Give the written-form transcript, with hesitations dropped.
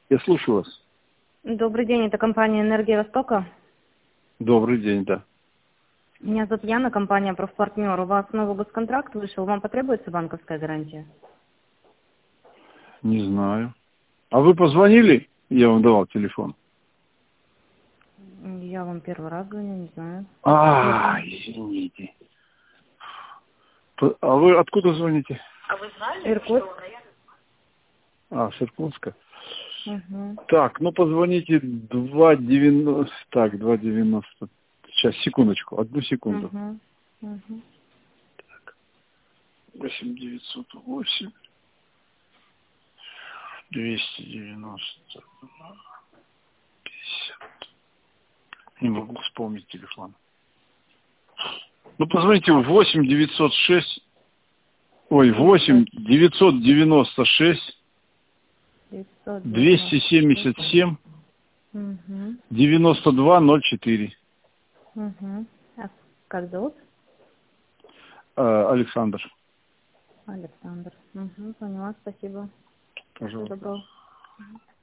Я слушаю вас. Добрый день, это компания «Энергия Востока». Добрый день, да. Меня зовут Яна, компания «Профпартнер». У вас новый госконтракт вышел, вам потребуется банковская гарантия? Не знаю. А вы позвонили? Я вам давал телефон. Я вам первый раз звоню, не знаю. Извините. А вы откуда звоните? Иркутск. С Иркутска. Угу. Так, ну позвоните 2,90. Так, 2,90. Сейчас, секундочку, одну секунду. Угу. Угу. 8 908 290 50. Не могу вспомнить телефон. Ну, позвоните в 8 996 277 Угу. 9204. Угу. А как зовут? Александр. Александр. Угу. Поняла, спасибо. Всего Пожалуйста. доброго.